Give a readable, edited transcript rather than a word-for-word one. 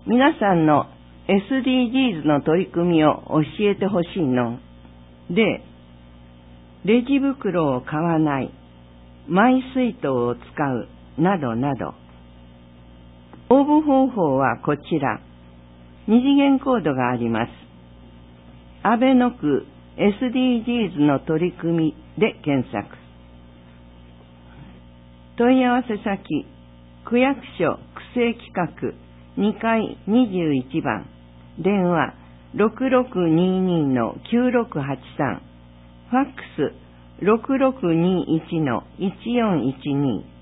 皆さんの SDGs の取り組みを教えてほしいの。で、レジ袋を買わない、マイ水筒を使う、などなど。応募方法はこちら。二次元コードがあります。阿倍野区 SDGs の取り組みで検索。問い合わせ先、区役所区政企画2階21番、電話 6622-9683、ファックス 6621-1412